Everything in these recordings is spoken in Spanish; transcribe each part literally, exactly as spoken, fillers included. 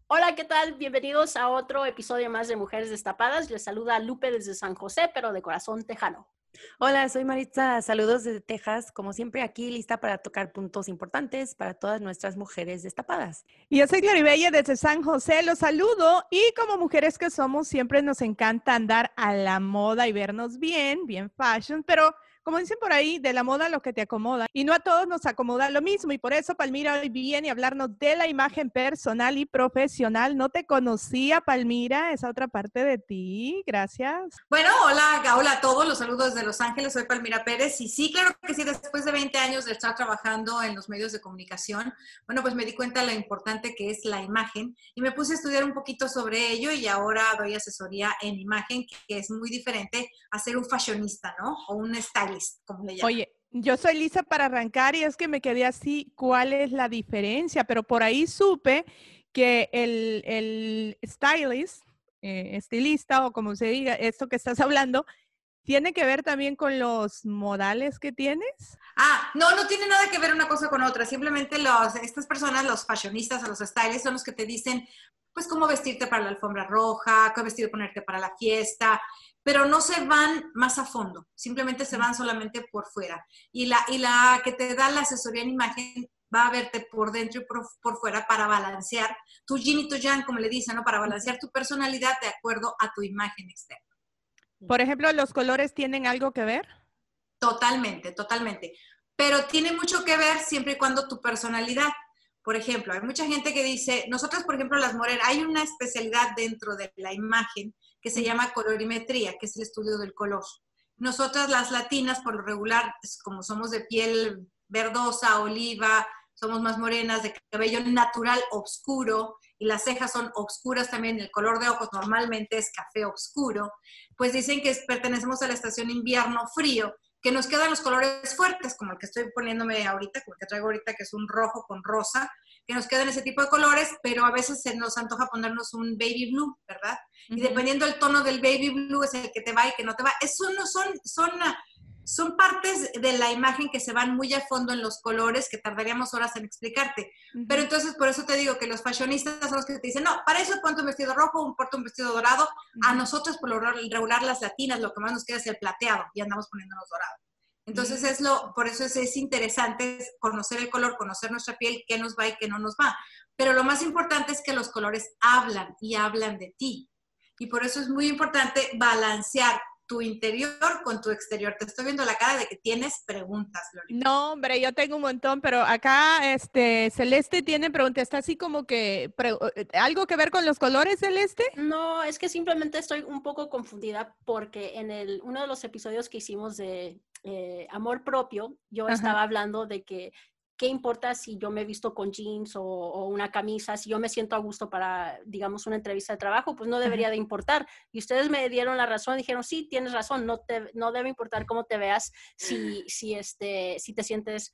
Hola, ¿qué tal? Bienvenidos a otro episodio más de Mujeres Destapadas. Les saluda Lupe desde San José, pero de corazón tejano. Hola, soy Maritza, saludos desde Texas, como siempre aquí lista para tocar puntos importantes para todas nuestras mujeres destapadas. Y yo soy Claribella desde San José, los saludo y como mujeres que somos siempre nos encanta andar a la moda y vernos bien, bien fashion, pero como dicen por ahí, de la moda lo que te acomoda y no a todos nos acomoda lo mismo y por eso Palmira hoy viene a hablarnos de la imagen personal y profesional. No te conocía, Palmira, esa otra parte de ti, gracias. Bueno, hola, hola a todos, los saludos desde Los Ángeles, soy Palmira Pérez y sí, claro que sí, después de veinte años de estar trabajando en los medios de comunicación, bueno, pues me di cuenta de lo importante que es la imagen y me puse a estudiar un poquito sobre ello y ahora doy asesoría en imagen, que es muy diferente a ser un fashionista, ¿no? O un stylist, como le llaman. Oye, yo soy lista para arrancar y es que me quedé así, ¿cuál es la diferencia? Pero por ahí supe que el, el stylist, eh, estilista o como se diga, esto que estás hablando, ¿tiene que ver también con los modales que tienes? Ah, no, no tiene nada que ver una cosa con otra. Simplemente los, estas personas, los fashionistas o los stylists, son los que te dicen, pues, cómo vestirte para la alfombra roja, qué vestido ponerte para la fiesta, pero no se van más a fondo. Simplemente se van solamente por fuera. Y la, y la que te da la asesoría en imagen va a verte por dentro y por, por fuera para balancear tu yin y tu yang, como le dicen, ¿no? Para balancear tu personalidad de acuerdo a tu imagen externa. Por ejemplo, ¿los colores tienen algo que ver? Totalmente, totalmente. Pero tiene mucho que ver siempre y cuando tu personalidad. Por ejemplo, hay mucha gente que dice, nosotros, por ejemplo, las morenas, hay una especialidad dentro de la imagen que se llama colorimetría, que es el estudio del color. Nosotras las latinas, por lo regular, como somos de piel verdosa, oliva, somos más morenas, de cabello natural oscuro, y las cejas son oscuras también, el color de ojos normalmente es café oscuro, pues dicen que pertenecemos a la estación invierno frío, que nos quedan los colores fuertes, como el que estoy poniéndome ahorita, como el que traigo ahorita, que es un rojo con rosa, que nos quedan ese tipo de colores, pero a veces se nos antoja ponernos un baby blue, ¿verdad? Uh-huh. Y dependiendo del tono del baby blue es el que te va y que no te va. Eso no son, son, son partes de la imagen que se van muy a fondo en los colores, que tardaríamos horas en explicarte. Uh-huh. Pero entonces, por eso te digo que los fashionistas son los que te dicen, no, para eso ponte un vestido rojo, ponte un vestido dorado. Uh-huh. A nosotros, por lo regular, las latinas, lo que más nos queda es el plateado y andamos poniéndonos dorado. Entonces, es lo, por eso es, es interesante conocer el color, conocer nuestra piel, qué nos va y qué no nos va. Pero lo más importante es que los colores hablan y hablan de ti. Y por eso es muy importante balancear tu interior con tu exterior. Te estoy viendo la cara de que tienes preguntas, Lorena. No, hombre, yo tengo un montón, pero acá este, Celeste tiene preguntas. ¿Está así como que pre algo que ver con los colores, Celeste? No, es que simplemente estoy un poco confundida porque en el, uno de los episodios que hicimos de eh, amor propio, yo Ajá. estaba hablando de que qué importa si yo me visto con jeans o, o una camisa, si yo me siento a gusto para, digamos, una entrevista de trabajo, pues no debería Ajá. de importar. Y ustedes me dieron la razón, dijeron, sí, tienes razón, no, te, no debe importar cómo te veas si, si, este, si te sientes,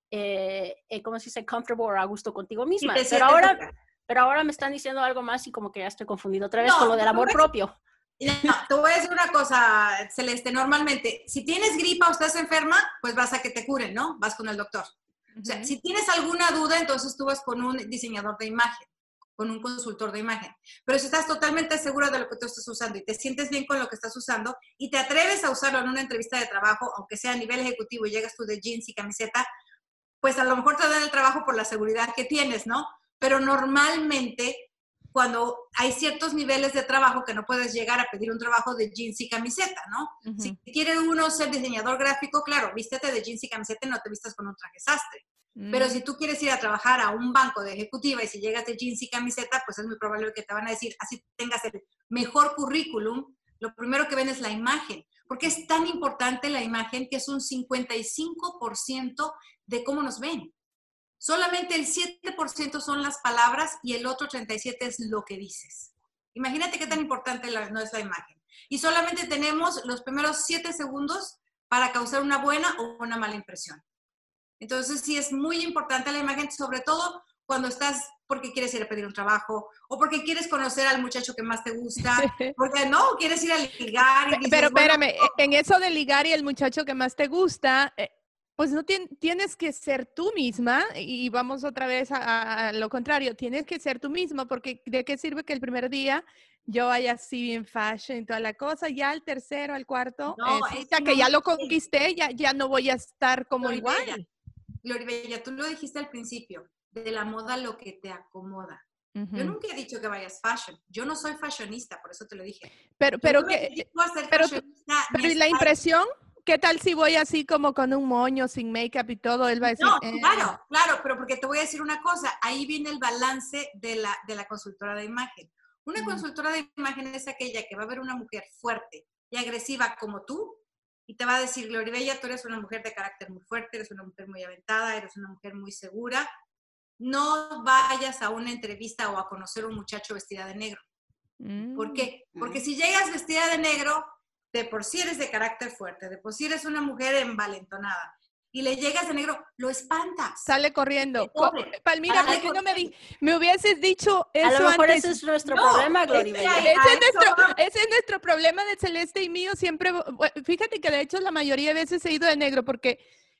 eh, eh, ¿cómo se dice? Comfortable o a gusto contigo misma. Pero ahora, pero ahora me están diciendo algo más y como que ya estoy confundido otra vez no, con lo del amor no, propio. No, te voy a decir una cosa, Celeste. Normalmente, si tienes gripa o estás enferma, pues vas a que te curen, ¿no? Vas con el doctor. O sea, si tienes alguna duda, entonces tú vas con un diseñador de imagen, con un consultor de imagen. Pero si estás totalmente segura de lo que tú estás usando y te sientes bien con lo que estás usando y te atreves a usarlo en una entrevista de trabajo, aunque sea a nivel ejecutivo y llegas tú de jeans y camiseta, pues a lo mejor te dan el trabajo por la seguridad que tienes, ¿no? Pero normalmente, cuando hay ciertos niveles de trabajo que no puedes llegar a pedir un trabajo de jeans y camiseta, ¿no? Uh-huh. Si quiere uno ser diseñador gráfico, claro, vístete de jeans y camiseta y no te vistas con un traje sastre. Uh-huh. Pero si tú quieres ir a trabajar a un banco de ejecutiva y si llegas de jeans y camiseta, pues es muy probable que te van a decir, así tengas el mejor currículum, lo primero que ven es la imagen. Porque es tan importante la imagen que es un cincuenta y cinco por ciento de cómo nos ven. Solamente el siete por ciento son las palabras y el otro treinta y siete por ciento es lo que dices. Imagínate qué tan importante la, no es la imagen. Y solamente tenemos los primeros siete segundos para causar una buena o una mala impresión. Entonces, sí es muy importante la imagen, sobre todo cuando estás porque quieres ir a pedir un trabajo o porque quieres conocer al muchacho que más te gusta, porque no, quieres ir a ligar. Y dices, pero espérame, bueno, en eso de ligar y el muchacho que más te gusta... Eh... Pues no tien- tienes que ser tú misma y vamos otra vez a, a- a lo contrario, tienes que ser tú misma porque ¿de qué sirve que el primer día yo vaya así bien fashion y toda la cosa? Ya al tercero, al cuarto, No, eh, es cita que que no ya me lo entiendes. conquisté, ya, ya no voy a estar como igual. Gloribella, Gloribella, tú lo dijiste al principio, de la moda lo que te acomoda. Yo Ujú. nunca he dicho que vayas fashion. Yo no soy fashionista, por eso te lo dije. Pero, Yo pero no me que, dedico a ser pero, tú- fashionista ni pero a ¿y la estar... impresión? ¿Qué tal si voy así como con un moño, sin make-up y todo? Él va a decir, No, eh, claro, claro, pero porque te voy a decir una cosa, ahí viene el balance de la, de la consultora de imagen. Una Mm. consultora de imagen es aquella que va a ver una mujer fuerte y agresiva como tú y te va a decir, Gloribella, tú eres una mujer de carácter muy fuerte, eres una mujer muy aventada, eres una mujer muy segura. No vayas a una entrevista o a conocer a un muchacho vestida de negro. ¿Por mm. qué? Porque si llegas vestida de negro, de por sí eres de carácter fuerte, de por sí eres una mujer envalentonada, y le llegas de negro, lo espantas. Sale corriendo. Co- Pobre. Palmira, Sale ¿por qué no me, di- corriendo. me hubieses dicho A lo eso mejor antes? ese es nuestro No, problema, es que Gloribella. hay- Ese a es, eso nuestro, vamos. ese es nuestro problema de Celeste y mío. Siempre, bu- fíjate que de hecho la mayoría de veces he ido de negro porque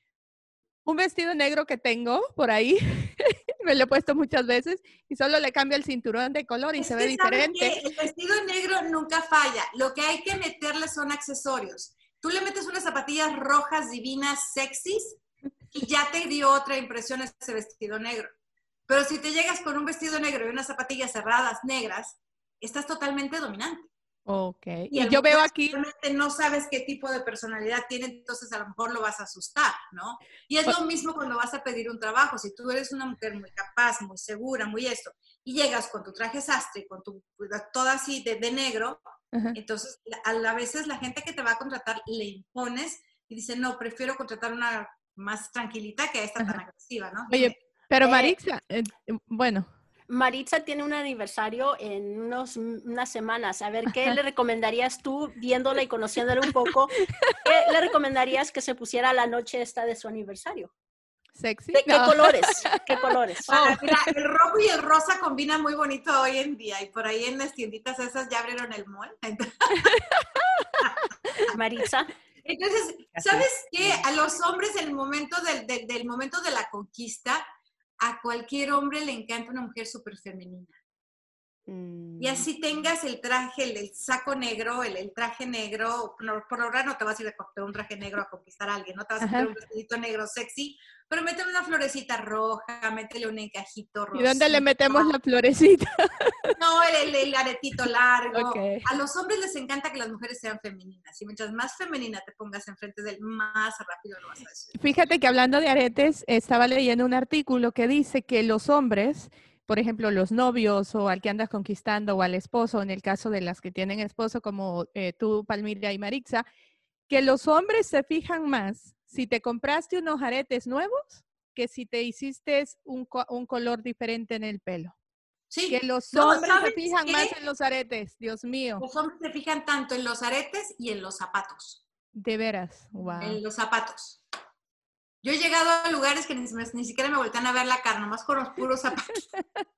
un vestido negro que tengo por ahí, me lo he puesto muchas veces y solo le cambio el cinturón de color y Es se ve que, ¿saben qué? diferente. El vestido negro nunca falla. Lo que hay que meterle son accesorios. Tú le metes unas zapatillas rojas, divinas, sexys, y ya te dio otra impresión ese vestido negro. Pero si te llegas con un vestido negro y unas zapatillas cerradas negras, estás totalmente dominante. Ok. Y Y el yo veo muchacho aquí, realmente no sabes qué tipo de personalidad tiene, entonces a lo mejor lo vas a asustar, ¿no? Y es lo mismo cuando vas a pedir un trabajo. Si tú eres una mujer muy capaz, muy segura, muy esto, y llegas con tu traje sastre, con tu toda así de, de negro, ajá. entonces a, a veces la gente que te va a contratar le impones y dice, no, prefiero contratar una más tranquilita que esta tan Ajá. agresiva, ¿no? Oye, Dime. pero Eh, Marixa, eh, bueno, Maritza tiene un aniversario en unos, unas semanas. A ver, ¿qué le recomendarías tú, viéndola y conociéndola un poco? ¿Qué le recomendarías que se pusiera la noche esta de su aniversario? sexy. ¿De qué No. colores? ¿Qué colores? Oh, Ah, mira, el rojo y el rosa combinan muy bonito hoy en día y por ahí en las tienditas esas ya abrieron el mall. Maritza. Entonces, ¿sabes qué? A los hombres en el momento del, del, del momento de la conquista, a cualquier hombre le encanta una mujer súper femenina. Mm. Y así tengas el traje, el, el saco negro, el, el traje negro, por, por ahora no te vas a ir a comprar un traje negro a conquistar a alguien, no te vas a comprar ajá. un vestidito negro sexy, pero métele una florecita roja, métele un encajito ¿Y dónde le rosita. metemos la florecita? No, el, el, el aretito largo. Ok. A los hombres les encanta que las mujeres sean femeninas. Y mientras más femenina te pongas enfrente de él, más rápido lo vas a decir. Fíjate que hablando de aretes, estaba leyendo un artículo que dice que los hombres, por ejemplo, los novios o al que andas conquistando o al esposo, en el caso de las que tienen esposo como eh, tú, Palmira y Marixa, que los hombres se fijan más si te compraste unos aretes nuevos que si te hiciste un, co- un color diferente en el pelo. Sí. Que los No, hombres se ¿sabes fijan qué? más en los aretes, Dios mío, Los hombres se fijan tanto en los aretes y en los zapatos. de veras, wow. En los zapatos. Yo he llegado a lugares que ni, ni siquiera me voltean a ver la cara, nomás con los puros zapatos.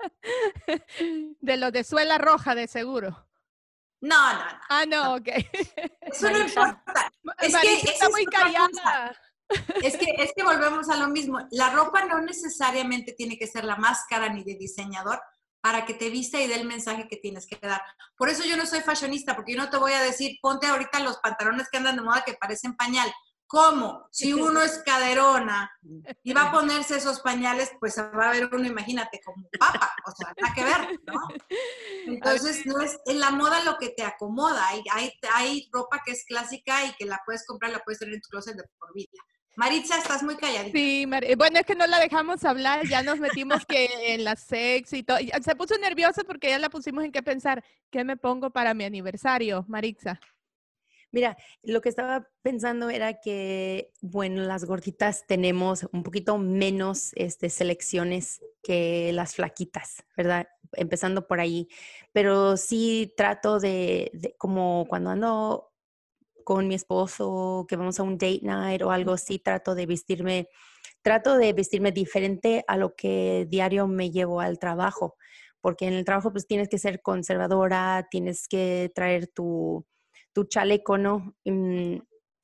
De los de suela roja, de seguro. No, no, no. Ah, no, ok. Eso no Maritza. importa. Es Marixa que está esa es muy otra cosa. callada. Es que, es que volvemos a lo mismo. La ropa no necesariamente tiene que ser la más cara ni de diseñador para que te vista y dé el mensaje que tienes que dar. Por eso yo no soy fashionista, porque yo no te voy a decir, ponte ahorita los pantalones que andan de moda que parecen pañal. ¿Cómo? Si uno es caderona y va a ponerse esos pañales, pues va a ver uno, imagínate, como papa. O sea, nada que ver, ¿no? Entonces, no es en la moda lo que te acomoda. Hay, hay, hay ropa que es clásica y que la puedes comprar, la puedes tener en tu closet de por vida. Maritza, estás muy calladita. Sí, Mar- bueno, es que no la dejamos hablar, ya nos metimos que en la sex y todo. Ya se puso nerviosa porque ya la pusimos en qué pensar. ¿Qué me pongo para mi aniversario, Marixa? Mira, lo que estaba pensando era que, bueno, las gorditas tenemos un poquito menos este, selecciones que las flaquitas, ¿verdad? Empezando por ahí. Pero sí trato de, de como cuando ando con mi esposo, que vamos a un date night o algo así, trato de vestirme, trato de vestirme diferente a lo que diario me llevo al trabajo, porque en el trabajo pues tienes que ser conservadora, tienes que traer tu, tu chaleco, ¿no? Mm,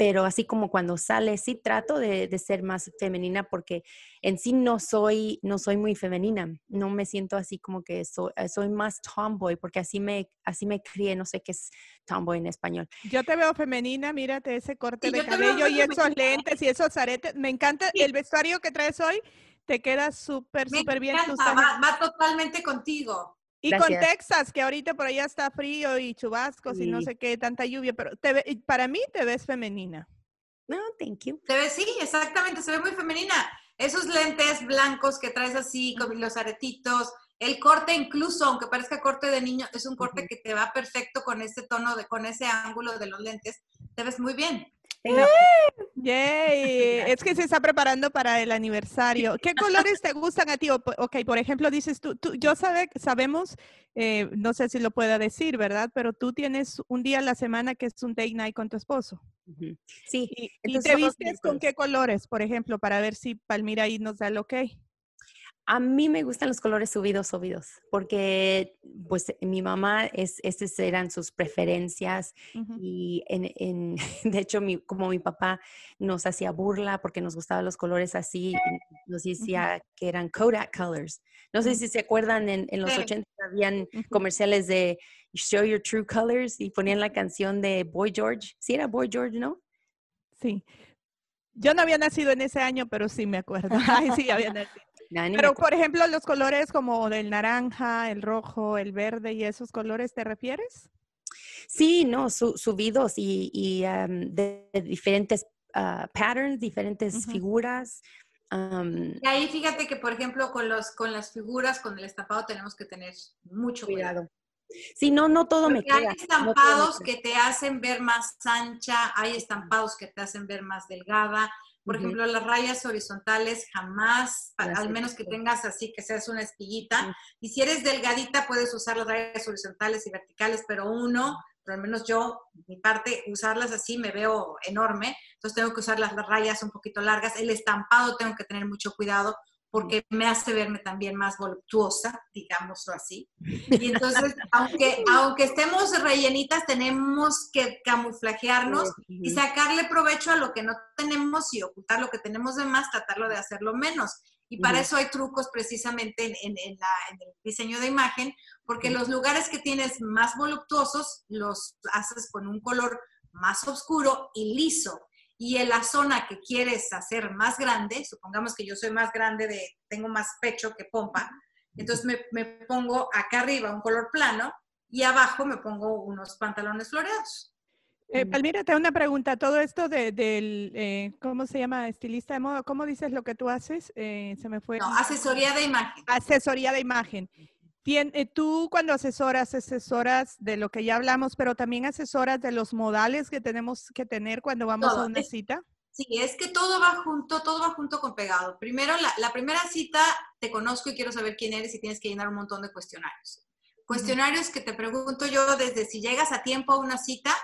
pero así como cuando sale, sí trato de, de ser más femenina porque en sí no soy, no soy muy femenina. No me siento así como que soy, soy más tomboy porque así me, así me crié, no sé qué es tomboy en español. Yo te veo femenina, mírate ese corte Sí, de yo te veo cabello muy y esos femenina, ¿eh? lentes y esos aretes. Me encanta Sí. el vestuario que traes hoy. Te queda súper, Me súper bien tus encanta, trajes. va, va totalmente contigo. Y con Gracias. Texas, que ahorita por allá está frío y chubascos y no Sí. sé qué, tanta lluvia, pero te ve- para mí te ves femenina. No, thank you. Se ve, sí, exactamente, se ve muy femenina. Esos lentes blancos que traes así, con Ujú. los aretitos, el corte incluso, aunque parezca corte de niño, es un corte Ujú. que te va perfecto con ese tono, de, con ese ángulo de los lentes. Te ves muy bien. No, Yay. Es que gracias. se está preparando para el aniversario. ¿Qué colores te gustan a ti? O, po- ok, por ejemplo, dices tú, tú yo sabe, sabemos, eh, no sé si lo pueda decir, ¿verdad? Pero tú tienes un día a la semana que es un date night con tu esposo. Ujú. Sí, ¿Y, y entonces te son los vistes con miércoles. qué colores, por ejemplo, para ver si Palmira ahí nos da el ok? A mí me gustan los colores subidos, subidos, porque pues mi mamá, es, esas eran sus preferencias Ujú, y en, en- de hecho mi, como mi papá nos hacía burla porque nos gustaban los colores así, y nos ujú, decía que eran Kodak colors. No sé ujú, si se acuerdan, en, en los Sí. ochenta habían ujú. comerciales de Show Your True Colors y ponían la canción de Boy George. Sí, era Boy George, ¿no? Sí. Yo no había nacido en ese año, pero sí me acuerdo. Ay, sí, había nacido. No, ni me Pero, acuerdo. por ejemplo, los colores como del naranja, el rojo, el verde y esos colores, ¿te refieres? Sí, no, su- subidos y, y, am, de, de diferentes ah, patterns, diferentes Ujú. figuras. am, Y ahí fíjate que, por ejemplo, con, los, con las figuras, con el estampado, tenemos que tener mucho cuidado. cuidado. Sí, no, no todo me Porque hay queda. No todo me estampados queda. que te hacen ver más ancha, hay estampados que te hacen ver más delgada. Por Ujú, ejemplo, las rayas horizontales jamás, pa- las al menos que detesto. tengas así, que seas una espiguita. Ujú, Y si eres delgadita, puedes usar las rayas horizontales y verticales, pero uno, pero al menos yo, mi parte, usarlas así me veo enorme. Entonces tengo que usar las, las rayas un poquito largas. El estampado tengo que tener mucho cuidado ujú. porque me hace verme también más voluptuosa, digámoslo así. Y entonces, aunque, aunque estemos rellenitas, tenemos que camuflajearnos y Ujú, sacarle provecho a lo que no tenemos y ocultar lo que tenemos de más, tratarlo de hacerlo menos. Y para ujú, eso hay trucos precisamente en, en, en, la, en el diseño de imagen, porque ujú. los lugares que tienes más voluptuosos los haces con un color más oscuro y liso. Y en la zona que quieres hacer más grande, supongamos que yo soy más grande, de, tengo más pecho que pompa, entonces me, me pongo acá arriba un color plano y abajo me pongo unos pantalones floreados. Eh, Mm. Palmira, te hago una pregunta. Todo esto de, del, eh, ¿cómo se llama? Estilista de moda. ¿Cómo dices lo que tú haces? Eh, se me fue No, el asesoría de imagen. asesoría de imagen. Tien- eh, tú cuando asesoras, asesoras de lo que ya hablamos, pero también asesoras de los modales que tenemos que tener cuando vamos a Todo. una Es, cita. sí, es que todo va junto, todo va junto con pegado. Primero, la, la primera cita, te conozco y quiero saber quién eres y tienes que llenar un montón de cuestionarios. Cuestionarios que te pregunto yo desde si llegas a tiempo a una cita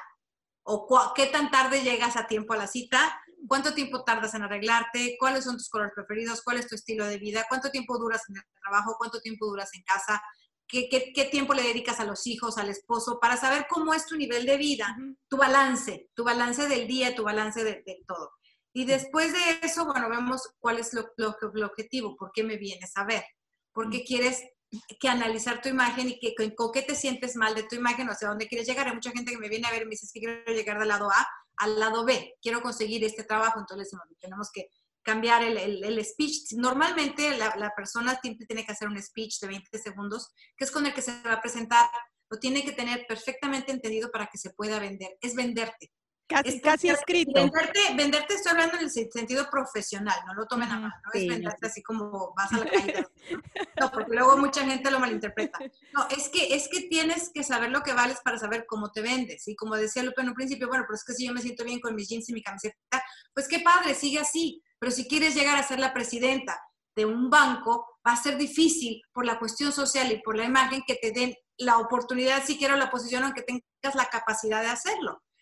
o qué tan tarde llegas a tiempo a la cita, cuánto tiempo tardas en arreglarte, cuáles son tus colores preferidos, cuál es tu estilo de vida, cuánto tiempo duras en el trabajo, cuánto tiempo duras en casa, qué, qué, qué tiempo le dedicas a los hijos, al esposo, para saber cómo es tu nivel de vida, Uh-huh. tu balance, tu balance del día, tu balance de, de todo. Y después de eso, bueno, vemos cuál es lo, lo, lo objetivo, por qué me vienes a ver, por qué quieres que analizar tu imagen y que, con, con qué te sientes mal de tu imagen, o sea, dónde quieres llegar. Hay mucha gente que me viene a ver y me dice, es que quiero llegar del lado A al lado B, quiero conseguir este trabajo, entonces no, tenemos que cambiar el, el, el speech. Normalmente la, la persona siempre tiene que hacer un speech de veinte segundos, que es con el que se va a presentar, lo tiene que tener perfectamente entendido para que se pueda vender, es venderte. Casi, Es casi venderte, escrito. venderte, venderte, estoy hablando en el sentido profesional, no lo tomen Uh-huh. a mal, no Sí, es no, venderte sí. así como vas a la calle, ¿no? No, porque luego mucha gente lo malinterpreta. No, es que, es que tienes que saber lo que vales para saber cómo te vendes. Y como decía Lupe en un principio, bueno, pero es que si yo me siento bien con mis jeans y mi camiseta, pues qué padre, sigue así. Pero si quieres llegar a ser la presidenta de un banco, va a ser difícil por la cuestión social y por la imagen que te den la oportunidad, siquiera la posición, aunque tengas la capacidad de hacerlo.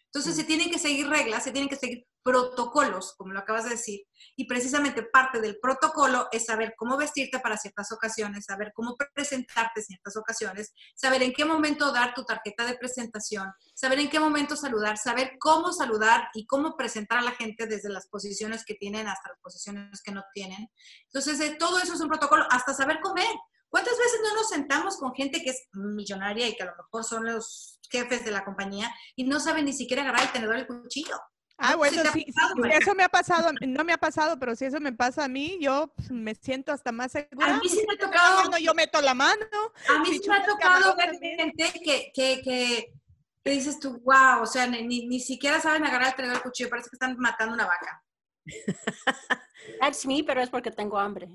Entonces se tienen que seguir reglas, se tienen que seguir protocolos, como lo acabas de decir, y precisamente parte del protocolo es saber cómo vestirte para ciertas ocasiones, saber cómo presentarte en ciertas ocasiones, saber en qué momento dar tu tarjeta de presentación, saber en qué momento saludar, saber cómo saludar y cómo presentar a la gente desde las posiciones que tienen hasta las posiciones que no tienen. Entonces, eh, todo eso es un protocolo, hasta saber comer. ¿Cuántas veces no nos sentamos con gente que es millonaria y que a lo mejor son los jefes de la compañía y no saben ni siquiera agarrar el tenedor y el cuchillo? Ah, ¿No? bueno, ¿Sí sí, te ha pasado, sí, María? eso me ha pasado, no me ha pasado, pero si eso me pasa a mí, yo pues, me siento hasta más segura. A mí sí me ha Meto la tocado, mano, yo meto la mano. a mí Si sí me ha chupas tocado camarón ver también. gente que, que, que, que dices tú, wow, o sea, ni, ni siquiera saben agarrar el tenedor y el cuchillo, parece que están matando una vaca. That's me, pero es porque tengo hambre.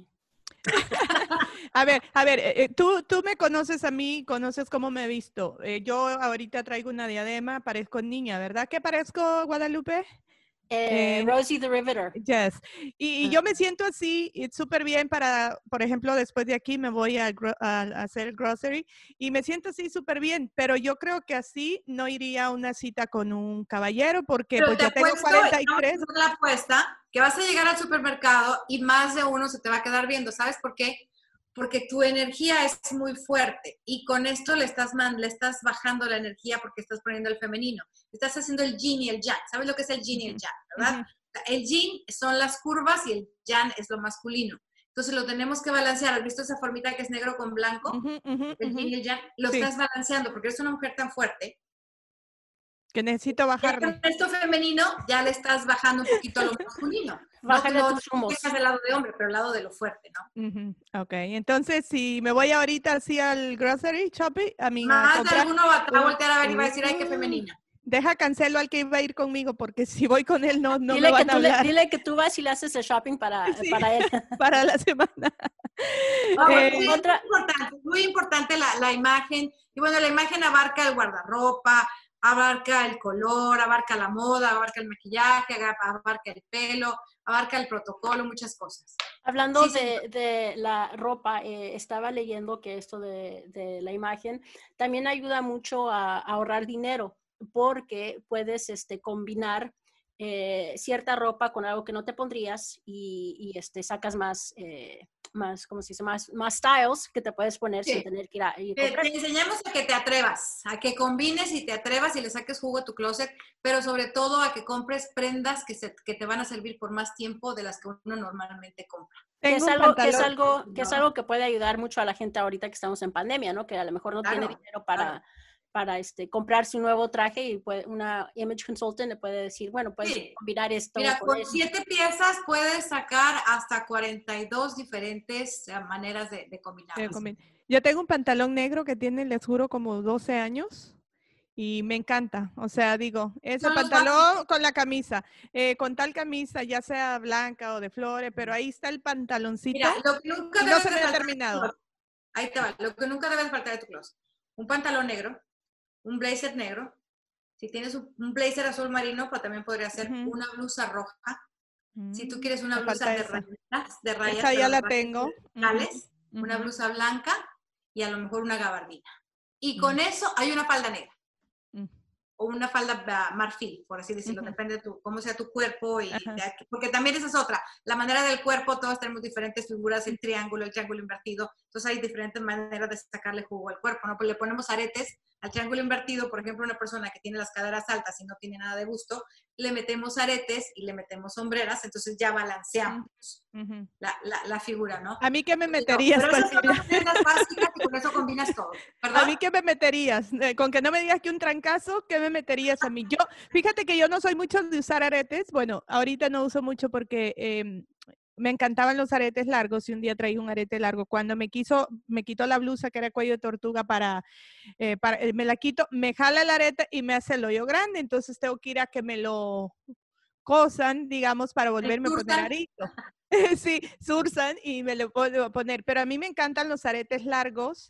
A ver, a ver, eh, tú, tú me conoces a mí, conoces cómo me he visto. Eh, yo ahorita traigo una diadema, parezco niña, ¿verdad? ¿Qué parezco, Guadalupe? Eh, Eh, Rosie the Riveter. Yes. Y, y yo me siento así, y súper bien para, por ejemplo, después de aquí me voy a, gro- a- a hacer el grocery y me siento así súper bien, pero yo creo que así no iría a una cita con un caballero porque Pero pues te ya tengo apuesto, cuarenta y y vamos a tres. hacer la apuesta, que vas a llegar al supermercado y más de uno se te va a quedar viendo. ¿Sabes por qué? Porque tu energía es muy fuerte y con esto le estás, man, le estás bajando la energía porque estás poniendo el femenino. Estás haciendo el yin y el yang. ¿Sabes lo que es el yin y el yang, verdad? Ujú. El yin son las curvas y el yang es lo masculino. Entonces lo tenemos que balancear. ¿Has visto esa formita que es negro con blanco? Ujú, ujú, El ujú. yin y el yang. Lo Sí. estás balanceando porque eres una mujer tan fuerte. Que necesito Ya bajarle. con esto femenino ya le estás bajando un poquito a lo masculino. No, Bájale no tus humos. dejas del lado de hombre, pero el lado de lo fuerte, ¿no? Ujú, ok, entonces si me voy ahorita así al grocery shopping, a mí a Más de comprar, alguno va a uh, voltear a ver y va a decir, ay, qué uh, femenina. deja cancelo al que iba a ir conmigo porque si voy con él no, no me Dile que, van a tú le, hablar. dile que tú vas y le haces el shopping para, Sí, para él. para la semana. Ah, bueno, Eh, sí, es otra- muy importante, muy importante la, la imagen. Y bueno, la imagen abarca el guardarropa, abarca el color, abarca la moda, abarca el maquillaje, abarca el pelo, abarca el protocolo, muchas cosas. Hablando Sí, sí. de, de la ropa, eh, estaba leyendo que esto de, de la imagen también ayuda mucho a, a ahorrar dinero porque puedes este, combinar eh, cierta ropa con algo que no te pondrías y, y este, sacas más, eh, más, ¿cómo se dice? Más, más styles que te puedes poner Sí. sin tener que ir a, ir a Te, comprar. te enseñamos a que te atrevas, a que combines y te atrevas y le saques jugo a tu closet, pero sobre todo a que compres prendas que, se, que te van a servir por más tiempo de las que uno normalmente compra. Que es, tengo un algo, que, es pantalón. algo, que es algo que puede ayudar mucho a la gente ahorita que estamos en pandemia, ¿no? Que a lo mejor no Claro, tiene dinero para, claro. para este, comprarse un nuevo traje y puede, una image consultant le puede decir, bueno, puedes Sí. combinar esto Mira, con con eso. siete piezas puedes sacar hasta cuarenta y dos diferentes eh, maneras de, de Eh, combinarlas. combin- Yo tengo un pantalón negro que tiene, les juro, como doce años y me encanta. O sea, digo, ese Son los pantalón básicos. con la camisa, eh, con tal camisa, ya sea blanca o de flores, pero ahí está el pantaloncito Mira, lo que nunca y no debes se de me ha faltar de tu terminado. closet, ahí te va, lo que nunca debes faltar de tu closet. Un pantalón negro, un blazer negro. Si tienes un, un blazer azul marino, pues también podría ser Ujú. una blusa roja. Si tú Mm, quieres una me blusa falta de esa. rayas, de rayas, Esa ya pero de la rayas tengo. Ujú, verticales, una ujú, blusa blanca y a lo mejor una gabardina. Y Mm. con eso hay una falda negra mm, o una falda ah, marfil, por así decirlo, Ujú. depende de tu, cómo sea tu cuerpo y Ajá. de- porque también esa es otra, la manera del cuerpo, todos tenemos diferentes figuras, el triángulo, el triángulo invertido, entonces hay diferentes maneras de sacarle jugo al cuerpo, ¿no? Pues le ponemos aretes al triángulo invertido, por ejemplo, una persona que tiene las caderas altas y no tiene nada de gusto, le metemos aretes y le metemos sombreras, entonces ya balanceamos Ujú. la, la, la figura, ¿no? ¿A mí qué me Pero, meterías, pero esas son Palmira? las prendas básicas y con eso combinas todo, ¿A ¿verdad? mí qué me meterías? Eh, Con que no me digas que un trancazo, ¿qué me meterías a mí? Yo, fíjate que yo no soy mucho de usar aretes. Bueno, ahorita no uso mucho porque eh, me encantaban los aretes largos y un día traí un arete largo. Cuando me quiso, me quitó la blusa que era cuello de tortuga para, eh, para eh, me la quito, me jala el arete y me hace el hoyo grande. Entonces tengo que ir a que me lo cosan, digamos, para volverme a poner Surtan. arito. Sí, sursan y me lo puedo poner. Pero a mí me encantan los aretes largos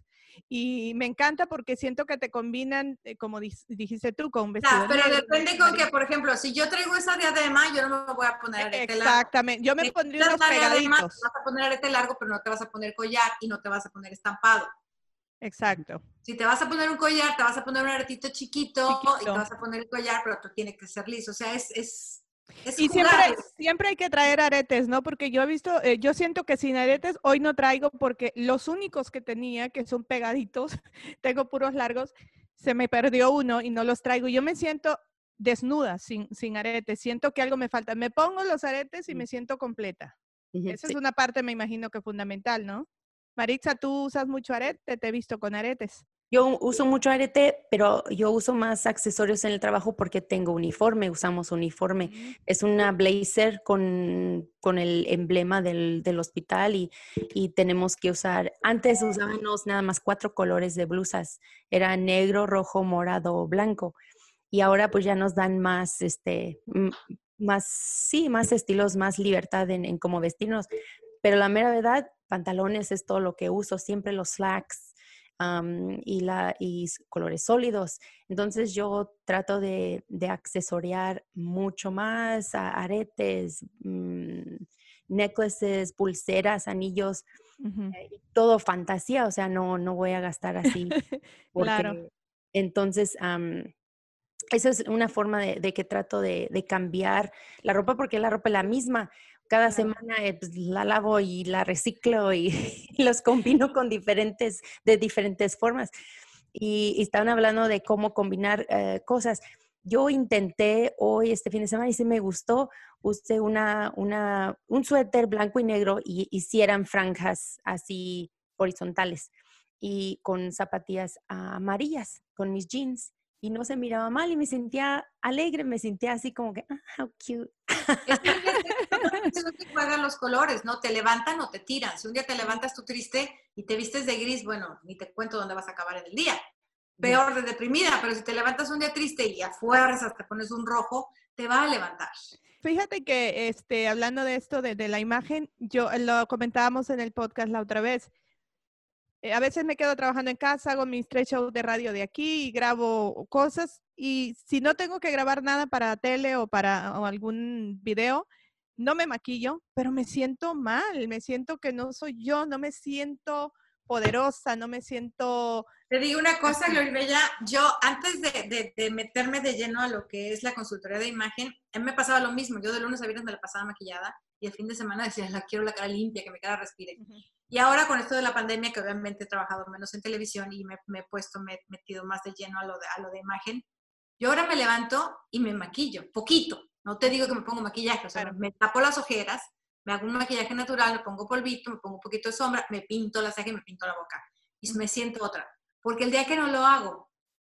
y me encanta porque siento que te combinan, eh, como dis- dijiste tú, con un vestido Ya, pero negro. un depende vestido con que, amarillo. por ejemplo, si yo traigo esa diadema, yo no me voy a poner arete largo. Exactamente. Yo me Te pondría quitas unos la diadema, te pegaditos. vas a poner arete largo, pero no te vas a poner collar y no te vas a poner estampado. Exacto. Si te vas a poner un collar, te vas a poner un aretito chiquito, Chiquito. y te vas a poner el collar, pero tú tienes que ser liso. O sea, es, es, es Y siempre, jugar. siempre hay que traer aretes, ¿no? Porque yo he visto, eh, yo siento que sin aretes hoy no traigo porque los únicos que tenía, que son pegaditos, tengo puros largos, se me perdió uno y no los traigo. Yo me siento desnuda sin, sin aretes, siento que algo me falta. Me pongo los aretes y me siento completa. Ujú, Esa sí. es una parte, me imagino que fundamental, ¿no? Maritza, ¿tú usas mucho arete? Te he visto con aretes. Yo uso mucho arete, pero yo uso más accesorios en el trabajo porque tengo uniforme, usamos uniforme. Mm. Es una blazer con, con el emblema del, del hospital y, y tenemos que usar, antes usábamos nada más cuatro colores de blusas, era negro, rojo, morado, blanco. Y ahora pues ya nos dan más, este, m- más, sí, más estilos, más libertad en, en cómo vestirnos. Pero la mera verdad, pantalones es todo lo que uso, siempre los slacks um, y, la, y s- colores sólidos. Entonces yo trato de, de accesoriar mucho más, a- aretes, mm, necklaces, pulseras, anillos, Ujú. eh, y todo fantasía, o sea, no, no voy a gastar así Claro. porque entonces... am, esa es una forma de, de que trato de, de cambiar la ropa porque la ropa es la misma. Cada Claro. semana eh, pues, la lavo y la reciclo y, y los combino con diferentes, de diferentes formas. Y, y estaban hablando de cómo combinar eh, cosas. Yo intenté hoy, este fin de semana, y sí me gustó, usé una, una, un suéter blanco y negro y hicieran franjas así horizontales y con zapatillas amarillas, con mis jeans y no se miraba mal y me sentía alegre, me sentía así como que, ah, how cute. Es que es lo que juegan los colores, ¿no? Te levantan o te tiran. Si un día te levantas tú triste y te vistes de gris, bueno, ni te cuento dónde vas a acabar en el día. Peor de deprimida, pero si te levantas un día triste y a fuerzas te pones un rojo, te va a levantar. Fíjate que este, hablando de esto, de, de la imagen, yo eh, lo comentábamos en el podcast la otra vez. Eh, a veces me quedo trabajando en casa, hago mis tres shows de radio de aquí y grabo cosas. Y si no tengo que grabar nada para tele o para o algún video, no me maquillo, pero me siento mal, me siento que no soy yo, no me siento poderosa, no me siento Te digo una cosa, así. Gloribella, yo antes de, de, de meterme de lleno a lo que es la consultoría de imagen, a mí me pasaba lo mismo. Yo de lunes a viernes me la pasaba maquillada y el fin de semana decía, la quiero la cara limpia, que mi cara respire. Ujú. Y ahora con esto de la pandemia, que obviamente he trabajado menos en televisión y me, me he puesto, me he metido más de lleno a lo de, a lo de imagen, yo ahora me levanto y me maquillo, poquito. No te digo que me pongo maquillaje, o sea, Claro. me, me tapo las ojeras, me hago un maquillaje natural, me pongo polvito, me pongo un poquito de sombra, me pinto la ceja y me pinto la boca. Y me siento otra. Porque el día que no lo hago,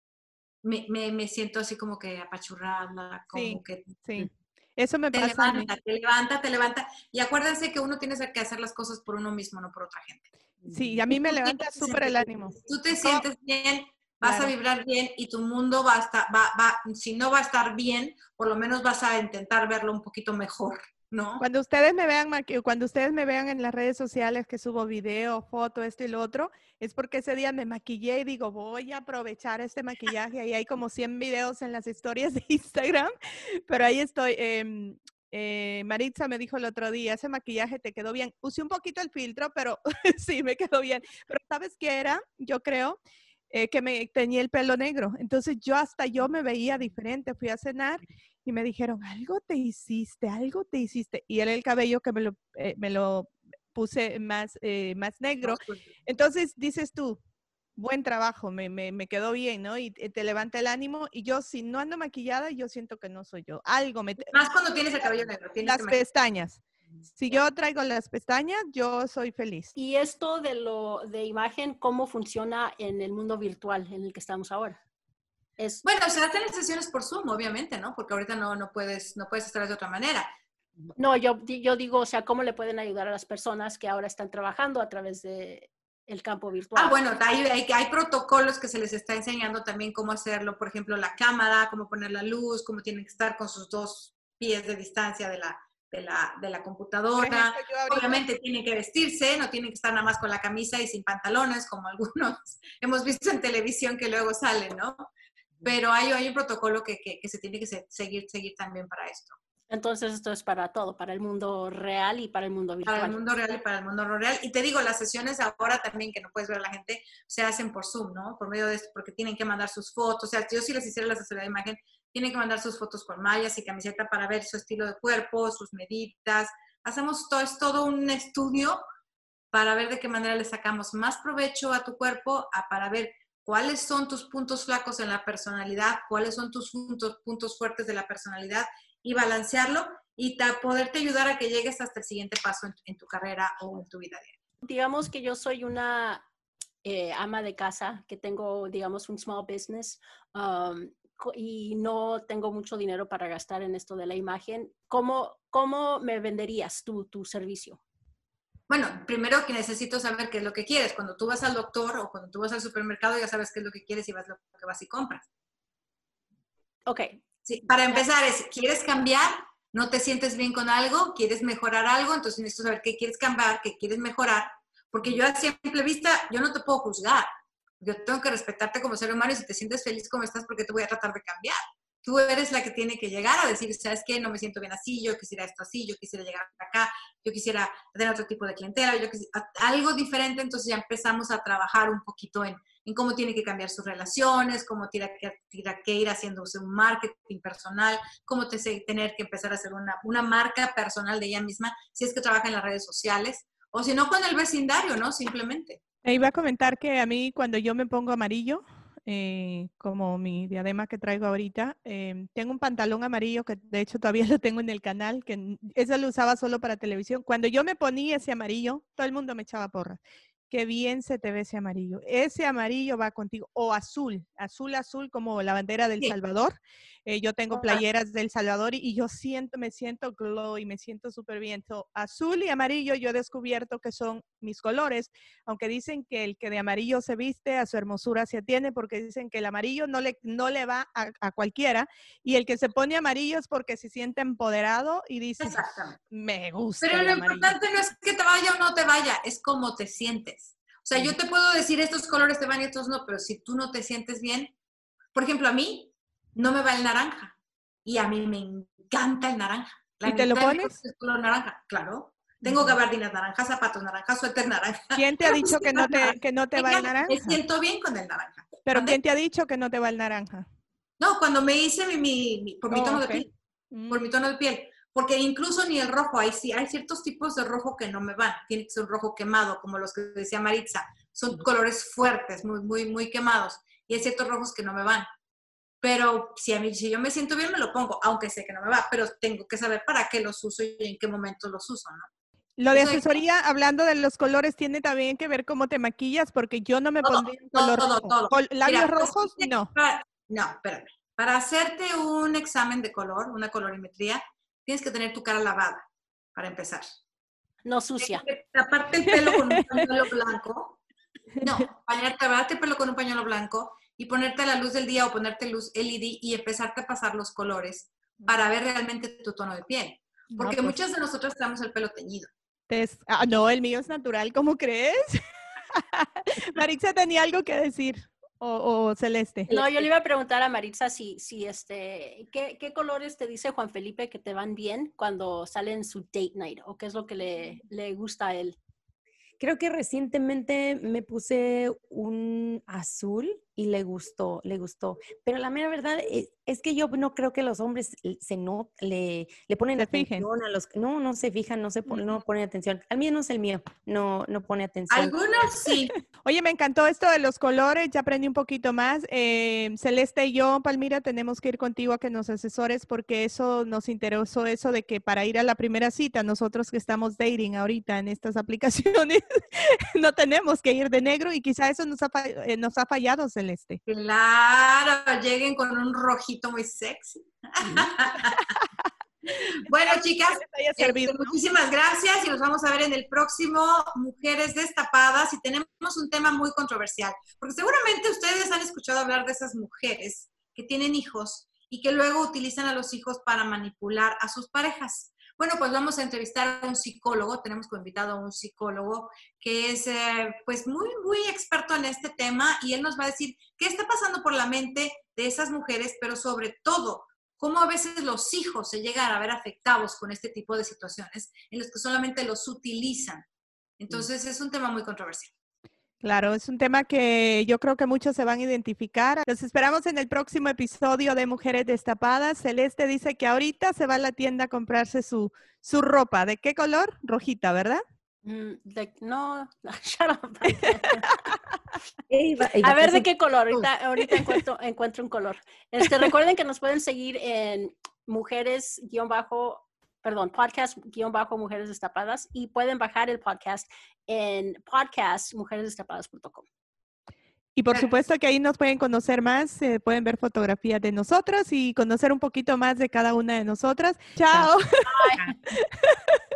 me, me, me siento así como que apachurrada, como Sí, que sí. Eso me te pasa a mí. levanta, te levanta, te levanta. Y acuérdense que uno tiene que hacer las cosas por uno mismo, no por otra gente. Sí, a mí me Tú levanta tienes que súper el sentirte ánimo. bien. Si tú te No, sientes bien, vas a claro. vibrar bien y tu mundo va a estar, va, va, si no va a estar bien, por lo menos vas a intentar verlo un poquito mejor, ¿no? Cuando ustedes me vean, maqui- cuando ustedes me vean en las redes sociales que subo video, foto, esto y lo otro, es porque ese día me maquillé y digo, voy a aprovechar este maquillaje. Ahí hay como cien videos en las historias de Instagram, pero ahí estoy. em, eh, Maritza me dijo el otro día, ese maquillaje te quedó bien. Usé un poquito el filtro, pero sí, me quedó bien. Pero ¿sabes qué era? Yo creo eh, que me tenía el pelo negro. Entonces yo hasta yo me veía diferente. Fui a cenar y me dijeron, algo te hiciste, algo te hiciste. Y era el cabello que me lo, eh, me lo puse más, eh, más negro. Entonces dices tú, buen trabajo, me, me, me quedó bien, ¿no? Y te levanta el ánimo. Y yo, si no ando maquillada, yo siento que no soy yo. Algo me... Más cuando tienes el cabello negro, tienes Las que maquillar. pestañas. Si yo traigo las pestañas, yo soy feliz. Y esto de lo de imagen, ¿cómo funciona en el mundo virtual en el que estamos ahora? Es, Bueno, se hacen las sesiones por Zoom, obviamente, ¿no? Porque ahorita no, no, puedes, no puedes estar de otra manera. no, yo, yo digo, o sea, ¿cómo le pueden ayudar a las personas que ahora están trabajando a través de el campo virtual? Ah, bueno, hay, hay, hay protocolos que se les está enseñando también cómo hacerlo. Por ejemplo, la cámara, cómo poner la luz, cómo tienen que estar con sus dos pies de distancia de la, de la, de la computadora. Por ejemplo, yo ahorita... Obviamente tienen que vestirse, no tienen que estar nada más con la camisa y sin pantalones, como algunos hemos visto en televisión que luego salen, ¿no? Pero hay, hay un protocolo que, que, que se tiene que se, seguir, seguir también para esto. Entonces esto es para todo, para el mundo real y para el mundo virtual. Para el mundo real y para el mundo no real. Y te digo, las sesiones ahora también, que no puedes ver a la gente, se hacen por Zoom, ¿no? Por medio de esto, porque tienen que mandar sus fotos. O sea, yo si les hiciera la asesoría de imagen, tienen que mandar sus fotos con mallas y camiseta para ver su estilo de cuerpo, sus medidas. Hacemos todo, es todo un estudio para ver de qué manera le sacamos más provecho a tu cuerpo, a, para ver cuáles son tus puntos flacos en la personalidad, cuáles son tus puntos, puntos fuertes de la personalidad y balancearlo y ta, poderte ayudar a que llegues hasta el siguiente paso en, en tu carrera o en tu vida diaria. Digamos que yo soy una eh, ama de casa, que tengo, digamos, un small business um, y no tengo mucho dinero para gastar en esto de la imagen. ¿Cómo, cómo me venderías tú tu servicio? Bueno, primero que necesito saber qué es lo que quieres. Cuando tú vas al doctor o cuando tú vas al supermercado, ya sabes qué es lo que quieres y vas lo que vas y compras. Ok. Sí, para empezar es, ¿quieres cambiar? ¿No te sientes bien con algo? ¿Quieres mejorar algo? Entonces necesito saber qué quieres cambiar, qué quieres mejorar. Porque yo a simple vista, yo no te puedo juzgar. Yo tengo que respetarte como ser humano y si te sientes feliz como estás, porque te voy a tratar de cambiar. Tú eres la que tiene que llegar a decir, ¿sabes qué? No me siento bien así, yo quisiera esto así, yo quisiera llegar acá, yo quisiera tener otro tipo de clientela, yo quisiera, algo diferente. Entonces ya empezamos a trabajar un poquito en, en cómo tiene que cambiar sus relaciones, cómo tiene que, tiene que ir haciéndose un marketing personal, cómo te, tener que empezar a hacer una, una marca personal de ella misma, si es que trabaja en las redes sociales, o si no con el vecindario, ¿no? Simplemente. E iba a comentar que a mí cuando yo me pongo amarillo, Eh, como mi diadema que traigo ahorita. Eh, tengo un pantalón amarillo que de hecho todavía lo tengo en el canal, que eso lo usaba solo para televisión. Cuando yo me ponía ese amarillo, todo el mundo me echaba porras. Qué bien se te ve ese amarillo. Ese amarillo va contigo. O azul, azul, azul, como la bandera del Sí. Salvador. Eh, yo tengo playeras del Salvador y, y yo siento, me siento glow y me siento súper bien. So, azul y amarillo yo he descubierto que son mis colores, aunque dicen que el que de amarillo se viste a su hermosura se atiene, porque dicen que el amarillo no le, no le va a, a cualquiera y el que se pone amarillo es porque se siente empoderado y dice, me gusta. Pero el lo amarillo. importante no es que te vaya o no te vaya, es cómo te sientes. O sea, yo te puedo decir estos colores te van y estos no, pero si tú no te sientes bien, por ejemplo, a mí no me va el naranja y a mí me encanta el naranja. La ¿Y te lo pones? Es color naranja, claro. Tengo uh-huh. gabardinas naranjas, zapatos naranjas, suéter naranja. ¿Quién te ha dicho que no te, que no te va el naranja? Me siento bien con el naranja. ¿Pero ¿Dónde? ¿Quién te ha dicho que no te va el naranja? No, cuando me hice mi, mi, mi por mi oh, tono okay. de piel. Mm. Por mi tono de piel. Porque incluso ni el rojo, hay, hay ciertos tipos de rojo que no me van. Tiene que ser un rojo quemado, como los que decía Maritza. Son colores fuertes, muy, muy, muy quemados. Y hay ciertos rojos que no me van. Pero si, a mí, si yo me siento bien, me lo pongo, aunque sé que no me va. Pero tengo que saber para qué los uso y en qué momento los uso, ¿no? Lo de asesoría, hablando de los colores, tiene también que ver cómo te maquillas, porque yo no me todo, pondría un color todo, rojo. Todo. ¿Labios Mira, rojos? Pues, no. Para, no, espérame. Para hacerte un examen de color, una colorimetría, tienes que tener tu cara lavada, para empezar. No sucia. Taparte el pelo con un pañuelo blanco. No, bañarte, taparte el pelo con un pañuelo blanco y ponerte a la luz del día o ponerte luz L E D y empezarte a pasar los colores para ver realmente tu tono de piel. Porque no, pues, muchas de nosotras tenemos el pelo teñido. Te, ah, no, el mío es natural, ¿cómo crees? Maritza tenía algo que decir. O, o Celeste. No, yo le iba a preguntar a Maritza si, si este, ¿qué, ¿qué colores te dice Juan Felipe que te van bien cuando sale en su date night? ¿O qué es lo que le, le gusta a él? Creo que recientemente me puse un azul y le gustó, le gustó. Pero la mera verdad es, es que yo no creo que los hombres se no, le, le ponen se atención fijen. a los... No, no se fijan, no se pone, no ponen atención. Al menos el mío no, no pone atención. Algunos sí. Oye, me encantó esto de los colores, ya aprendí un poquito más. Eh, Celeste y yo, Palmira, tenemos que ir contigo a que nos asesores porque eso nos interesó, eso de que para ir a la primera cita, nosotros que estamos dating ahorita en estas aplicaciones, no tenemos que ir de negro y quizá eso nos ha, eh, nos ha fallado, Celeste. Claro, lleguen con un rojito muy sexy. Bueno, chicas, servido, este, ¿no? muchísimas gracias y nos vamos a ver en el próximo Mujeres Destapadas y tenemos un tema muy controversial, porque seguramente ustedes han escuchado hablar de esas mujeres que tienen hijos y que luego utilizan a los hijos para manipular a sus parejas. Bueno, pues vamos a entrevistar a un psicólogo, tenemos como invitado a un psicólogo que es eh, pues muy, muy experto en este tema y él nos va a decir qué está pasando por la mente de esas mujeres, pero sobre todo, cómo a veces los hijos se llegan a ver afectados con este tipo de situaciones en los que solamente los utilizan. Entonces, es un tema muy controversial. Claro, es un tema que yo creo que muchos se van a identificar. Los esperamos en el próximo episodio de Mujeres Destapadas. Celeste dice que ahorita se va a la tienda a comprarse su, su ropa. ¿De qué color? Rojita, ¿verdad? Mm, de, no, no, shut up. Iba- iba A ver, ser- ¿de qué color? Ahorita, ahorita encuentro, encuentro un color. Este, recuerden que nos pueden seguir en mujeres guión bajo, perdón, podcast guión bajo mujeres destapadas y pueden bajar el podcast en podcast mujeres destapadas punto com. Y por supuesto que ahí nos pueden conocer más, eh, pueden ver fotografías de nosotros y conocer un poquito más de cada una de nosotras. ¡Chao! Bye.